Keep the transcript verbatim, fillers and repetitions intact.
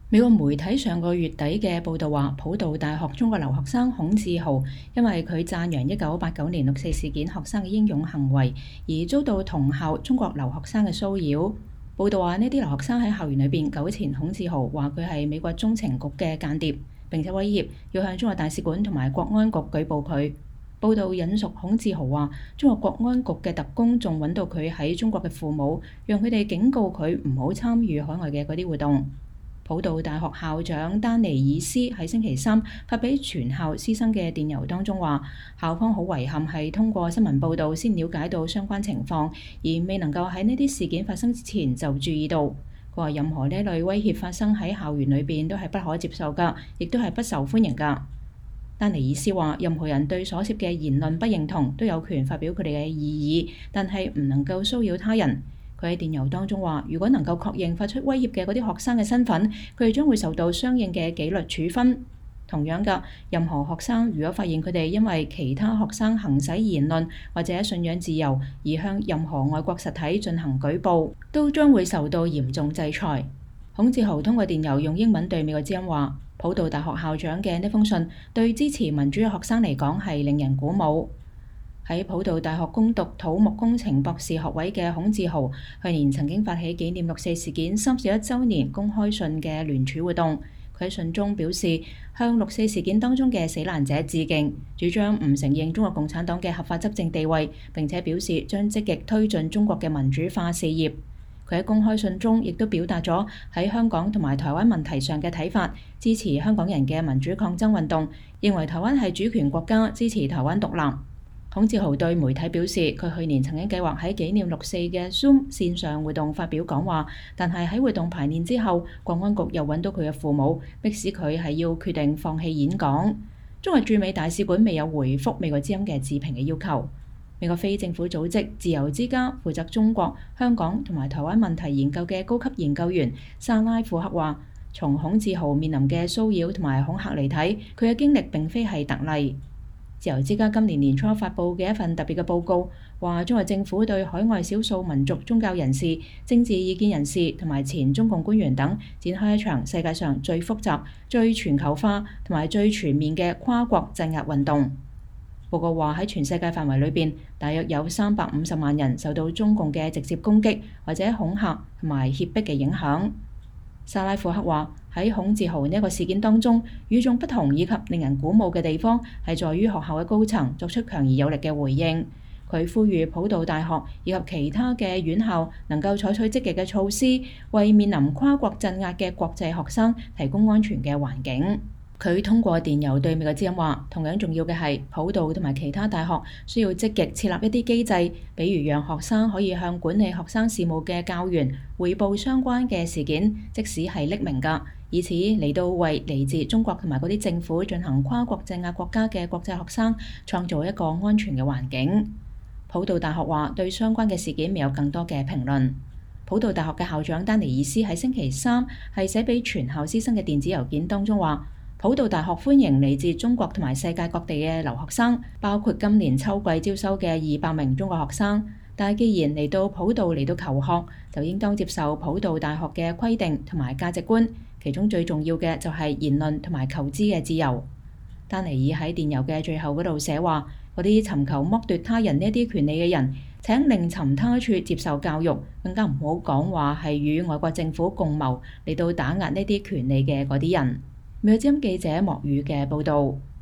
美國媒體上個月底嘅報導話，普渡大學中國留學生孔志豪因為佢讚揚一九八九年六四事件學生嘅英勇行為，而遭到同校中國留學生嘅騷擾。報導話，呢啲留學生喺校園裏邊糾纏孔志豪，話佢係美國中情局嘅間諜，並且威脅要向中國大使館同埋國安局舉報佢。報導引述孔志豪話，中國國安局嘅特工仲揾到佢喺中國嘅父母，讓佢哋警告佢唔好參與海外嘅嗰啲活動。普渡大學校長丹尼爾斯喺星期三發俾全校師生嘅電郵當中話，校方好遺憾係通過新聞報導先了解到相關情況，而未能夠喺呢啲事件發生之前就注意到。佢話任何呢類威脅發生喺校園裏邊都係不可接受㗎，亦都係不受歡迎㗎。丹尼爾斯話，任何人對所涉嘅言論不認同都有權發表佢哋嘅異議，但係唔能夠騷擾他人。佢喺電郵當中話，如果能夠確認發出威脅嘅嗰啲學生嘅身份，佢哋將會受到相應嘅紀律處分。同樣嘅，任何學生如果發現佢哋因為其他學生行使言論或者信仰自由而向任何外國實體進行舉報，都將會受到嚴重制裁。孔志豪通過電郵用英文對美國之音話，普渡大學校長嘅呢封信對支持民主嘅學生嚟講係令人鼓舞。喺普渡大學攻讀土木工程博士學位嘅孔志豪，去年曾經發起紀念六四事件三十一週年公開信嘅聯署活動。佢喺信中表示，向六四事件當中嘅死難者致敬，主張唔承認中國共產黨嘅合法執政地位，並且表示將積極推進中國嘅民主化事業。佢喺公開信中亦都表達咗喺香港同埋台灣問題上嘅睇法，支持香港人嘅民主抗爭運動，認為台灣係主權國家，支持台灣獨立。孔志豪對媒體表示，佢去年曾經計劃喺紀念六四嘅 Zoom 線上活動發表講話，但係喺活動排練之後，國安局又揾到佢嘅父母，迫使佢係要決定放棄演講。中國駐美大使館未有回覆美國之音嘅置評嘅要求。美國非政府組織自由之家負責中國、香港同埋台灣問題研究嘅高級研究員沙拉庫克話，從孔志豪面臨嘅騷擾同埋恐嚇嚟睇，佢嘅經歷並非係特例。自由之家今年年初發布嘅一份特別嘅報告話，中國政府對海外少數民族宗教人士、政治意見人士同埋前中共官員等展開一場世界上最複雜、最全球化同埋最全面嘅跨國鎮壓運動。報告話，喺全世界範圍裏邊，大約有三百五十萬人受到中共嘅直接攻擊或者恐嚇同埋脅迫嘅影響。沙拉庫克話，喺孔志豪呢一個事件當中，與眾不同以及令人鼓舞嘅地方係在於學校嘅高層作出強而有力嘅回應。佢呼籲普渡大學以及其他嘅院校能夠採取積極嘅措施，為面臨跨國鎮壓嘅國際學生提供安全嘅環境。佢通過電郵對美國之音話，同樣重要嘅係普渡同埋其他大學需要積極設立一啲機制，比如讓學生可以向管理學生事務嘅教員彙報相關嘅事件，即使係匿名㗎，以此嚟到為嚟自中國同埋嗰啲政府進行跨國鎮壓國家嘅國際學生創造一個安全嘅環境。普渡大學話對相關嘅事件未有更多嘅評論。普渡大學嘅校長丹尼爾斯喺星期三係寫俾全校師生嘅電子郵件當中話，普渡大學歡迎嚟自中國同埋世界各地嘅留學生，包括今年秋季招收嘅二百名中國學生。但係既然嚟到普渡嚟到求學，就應當接受普渡大學嘅規定同埋價值觀，其中最重要嘅就係言論同埋求知嘅自由。丹尼爾喺電郵嘅最後嗰度寫話，嗰啲尋求剝奪他人呢一啲權利嘅人，請另尋他處接受教育，更加唔好講話係與外國政府共謀嚟到打壓呢啲權利嘅嗰啲人。美國之音記者莫宇嘅報導。